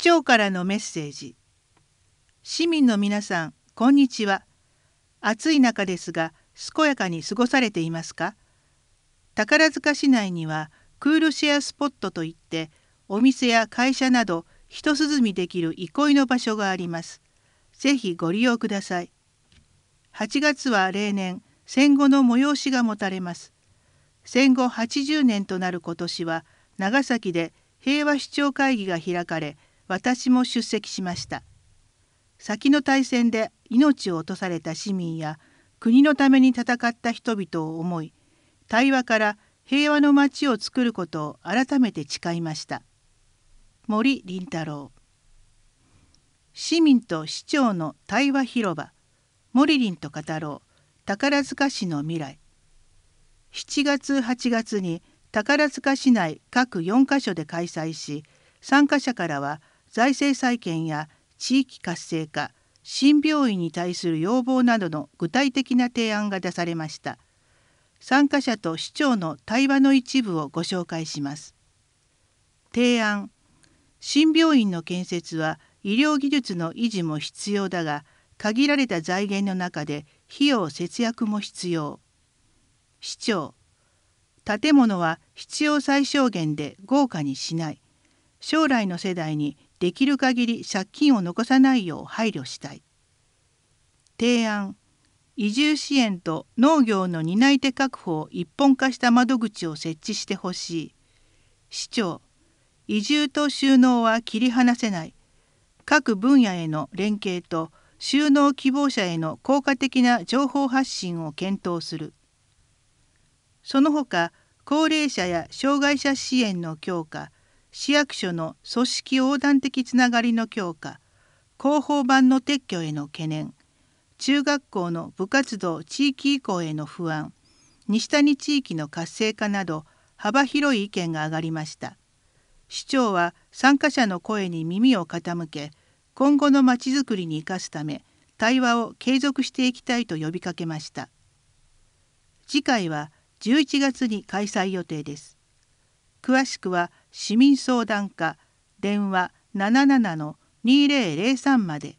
長からのメッセージ。市民の皆さん、こんにちは。暑い中ですが、健やかに過ごされていますか？宝塚市内にはクールシェアスポットといって、お店や会社など一涼みできる憩いの場所があります。ぜひご利用ください。8月は例年、戦後の催しが持たれます。戦後80年となる今年は、長崎で平和首長会議が開かれ、私も出席しました。先の大戦で命を落とされた市民や国のために戦った人々を思い、対話から平和の街を作ることを改めて誓いました。森林太郎。市民と市長の対話広場、森林と語ろう、宝塚市の未来。7月8月に宝塚市内各4カ所で開催し、参加者からは財政再建や地域活性化、新病院に対する要望などの具体的な提案が出されました。参加者と市長の対話の一部をご紹介します。提案。新病院の建設は医療技術の維持も必要だが、限られた財源の中で費用節約も必要。市長。建物は必要最小限で豪華にしない。将来の世代にできる限り借金を残さないよう配慮したい。提案。移住支援と農業の担い手確保を一本化した窓口を設置してほしい。市長。移住と就農は切り離せない。各分野への連携と就農希望者への効果的な情報発信を検討する。その他、高齢者や障害者支援の強化、市役所の組織横断的つながりの強化、広報板の撤去への懸念、中学校の部活動地域移行への不安、西谷地域の活性化など幅広い意見が上がりました。市長は参加者の声に耳を傾け、今後のまちづくりに生かすため、対話を継続していきたいと呼びかけました。次回は11月に開催予定です。詳しくは市民相談課電話77-2003まで。